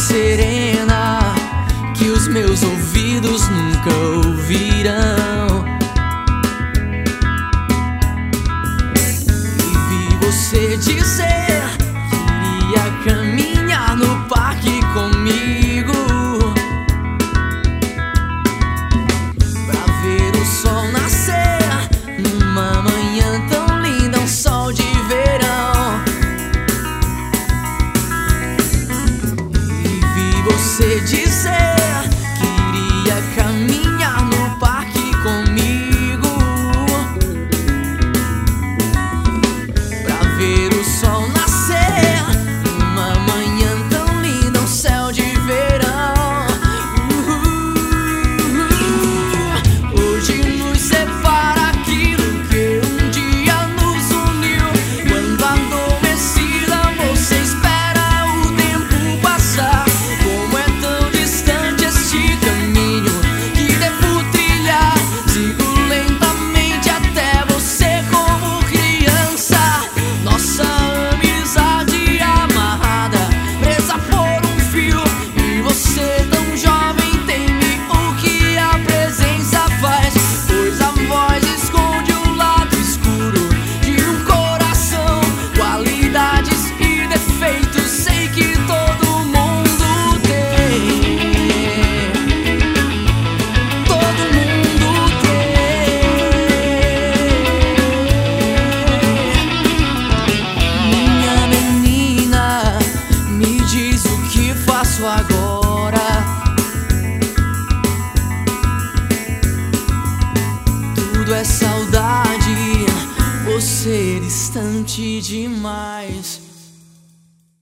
serena que os meus ouvidos nunca ouvirão. E vi você dizer que iria caminhar no parque comigo pra ver o sol nascer numa manhã tão linda, um sol de verão. E vi você dizer que iria caminhar no parque comigo pra ver o sol nascer numa manhã tão linda, um céu de verão. Hoje nos separa aquilo que um dia nos uniu. Quando adormecida você espera o tempo passar. Como é tão distante este caminho que devo trilhar. Sigo lentamente até você como criança. Nossa amizade amarrada, presa por um fio. E você tão jovem teme o que a presença faz, pois a voz esconde o lado escuro de um coração. Qualidades e defeitos sei que todo mundo tem. Todo mundo tem. Minha menina, me diz o que faço agora. Tudo é saudade, você distante demais.